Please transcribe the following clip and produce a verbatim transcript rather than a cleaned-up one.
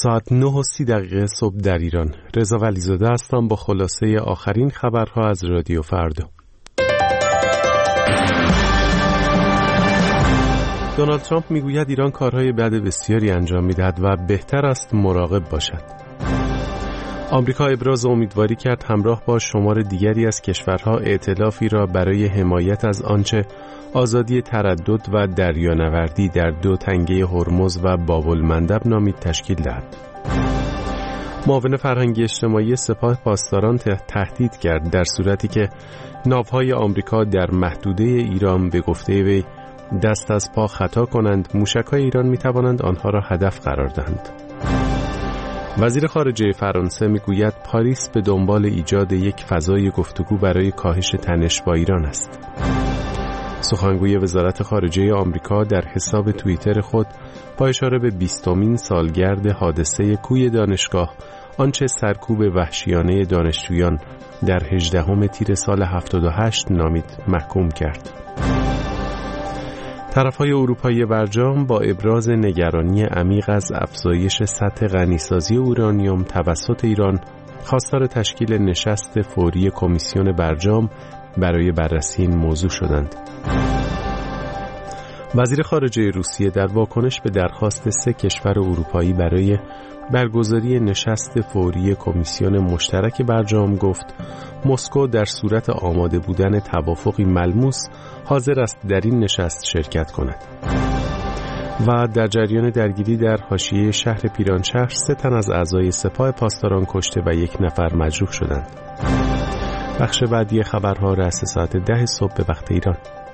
ساعت نه و سی دقیقه صبح در ایران. رضا ولیزاده هستم با خلاصه آخرین خبرها از رادیو فردا. دونالد ترامپ میگوید ایران کارهای بد بسیاری انجام میدهد و بهتر است مراقب باشد. آمریکا ابراز امیدواری کرد همراه با شمار دیگری از کشورها ائتلافی را برای حمایت از آنچه آزادی تردد و دریانوردی در دو تنگه هرمز و باب‌المندب نامید تشکیل دهد. معاون فرهنگی اجتماعی سپاه پاسداران تهدید کرد در صورتی که ناوهای آمریکا در محدوده ایران به گفته وی دست از پا خطا کنند، موشک‌های ایران می‌توانند آنها را هدف قرار دهند. وزیر خارجه فرانسه میگوید پاریس به دنبال ایجاد یک فضای گفتگو برای کاهش تنش با ایران است. سخنگوی وزارت خارجه آمریکا در حساب توییتر خود با اشاره به بیستمین سالگرد حادثه کوی دانشگاه، آنچه سرکوب وحشیانه دانشجویان در هجدهم تیر سال هفتاد و هشت نامید، محکوم کرد. طرف‌های اروپایی برجام با ابراز نگرانی عمیق از افزایش سطح غنیسازی اورانیوم توسط ایران خواستار تشکیل نشست فوری کمیسیون برجام برای بررسی این موضوع شدند. وزیر خارجه روسیه در واکنش به درخواست سه کشور اروپایی برای برگزاری نشست فوری کمیسیون مشترک برجام گفت مسکو در صورت آماده بودن توافقی ملموس حاضر است در این نشست شرکت کند. و در جریان درگیری در حاشیه شهر پیرانشهر سه تن از اعضای سپاه پاسداران کشته و یک نفر مجروح شدند. بخش بعدی خبرها رأس ساعت ده صبح به وقت ایران.